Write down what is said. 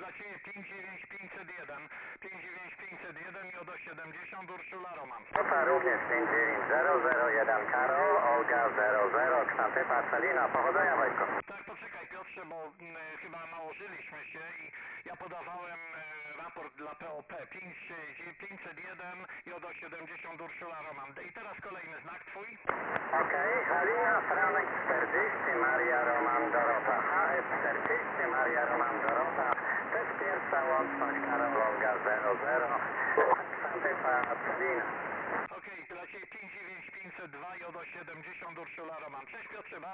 dla Ciebie 59501, 59501 i do 70 Urszula Roman. Alfa również 59001 Karol, Olga 00, Ksatyfa, Celina, powodzenia Wojtko. Tak, poczekaj Piotrze, bo chyba nałożyliśmy się i ja podawałem raport dla POP 501 i do 70 Urszula Roman. I teraz kolejny znak Twój. Okej, Halina Franek 40, Maria Roman Dorota, HF 40, Maria Roman Dorota, to jest pierwsza łączność Karol, Olga 00, Ksatyfa, Celina. Okej, dla Ciebie 59502 i do 70 Urszula Roman. Cześć Piotrze.